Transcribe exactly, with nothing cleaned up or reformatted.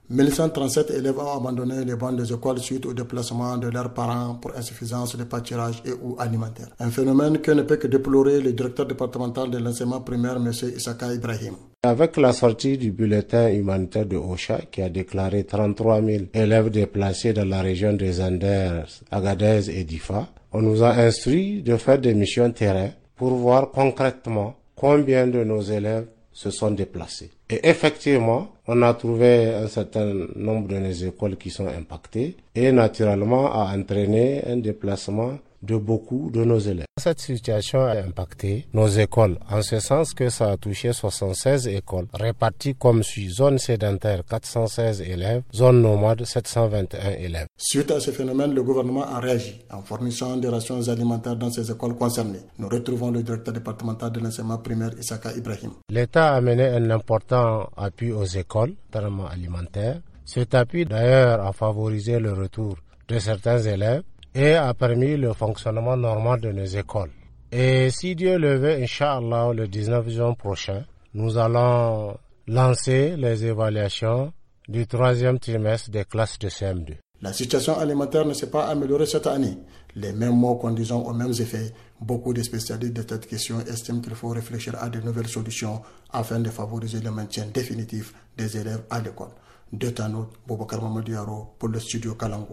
mille cent trente-sept élèves ont abandonné les bancs des écoles suite au déplacement de leurs parents pour insuffisance de pâturage et ou alimentaire. Un phénomène que ne peut que déplorer le directeur départemental de l'enseignement primaire, M. Issaka Ibrahim. Avec la sortie du bulletin humanitaire de OCHA qui a déclaré trente-trois mille élèves déplacés dans la région des Anders, Agadez et Difa, on nous a instruit de faire des missions terrain pour voir concrètement combien de nos élèves se sont déplacés. Et effectivement, on a trouvé un certain nombre de nos écoles qui sont impactées et naturellement a entraîné un déplacement de beaucoup de nos élèves. Cette situation a impacté nos écoles, en ce sens que ça a touché soixante-seize écoles, réparties comme suit: zone sédentaire quatre cent seize élèves, zone nomade sept cent vingt et un élèves. Suite à ce phénomène, le gouvernement a réagi en fournissant des rations alimentaires dans ces écoles concernées. Nous retrouvons le directeur départemental de l'enseignement primaire, Issaka Ibrahim. L'État a mené un important appui aux écoles, notamment alimentaires. Cet appui d'ailleurs a favorisé le retour de certains élèves et a permis le fonctionnement normal de nos écoles. Et si Dieu le veut, Inch'Allah, le dix-neuf juin prochain, nous allons lancer les évaluations du troisième trimestre des classes de C M deux. La situation alimentaire ne s'est pas améliorée cette année. Les mêmes mots conduisant aux mêmes effets, beaucoup de spécialistes de cette question estiment qu'il faut réfléchir à de nouvelles solutions afin de favoriser le maintien définitif des élèves à l'école. De Tanout, Boubacar Mamadou Yaro pour le studio Kalango.